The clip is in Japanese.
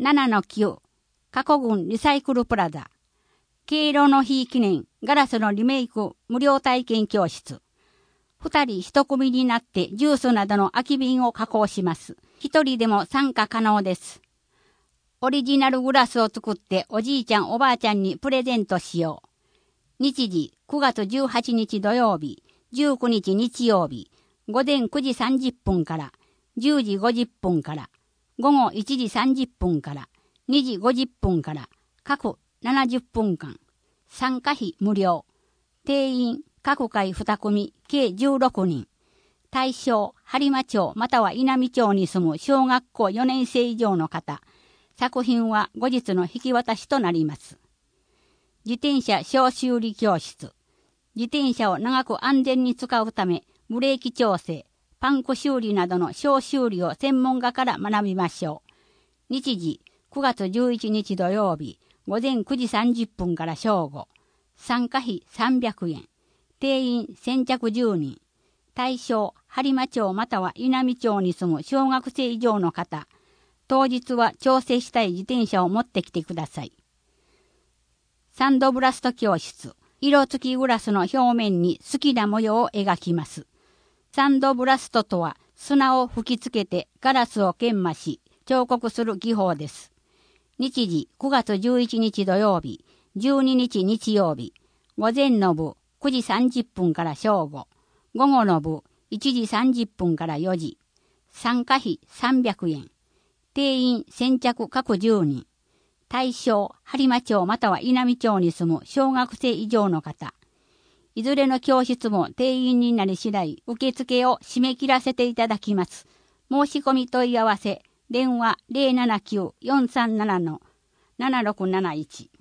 7-9、過去郡リサイクルプラザ。敬老の日記念、ガラスのリメイク無料体験教室。2人1組になってジュースなどの空き瓶を加工します。1人でも参加可能です。オリジナルグラスを作っておじいちゃんおばあちゃんにプレゼントしよう。日時9月18日土曜日、19日日曜日、午前9時30分から、10時50分から、午後1時30分から、2時50分から、各70分間。参加費無料。定員各回2組、計16人。対象、播磨町または稲美町に住む小学校4年生以上の方。作品は後日の引き渡しとなります。自転車小修理教室。自転車を長く安全に使うため、ブレーキ調整、パンク修理などの小修理を専門家から学びましょう。日時、9月11日土曜日、午前9時30分から正午。参加費300円。定員先着10人。対象、播磨町または稲美町に住む小学生以上の方。当日は調整したい自転車を持ってきてください。サンドブラスト教室。色付きグラスの表面に好きな模様を描きます。サンドブラストとは砂を吹きつけてガラスを研磨し彫刻する技法です。日時9月11日土曜日、12日日曜日、午前の部9時30分から正午、午後の部1時30分から4時、参加費300円、定員先着各10人、対象、播磨町または稲美町に住む小学生以上の方。いずれの教室も定員になり次第、受付を締め切らせていただきます。申し込み問い合わせ、電話 079-437-7671。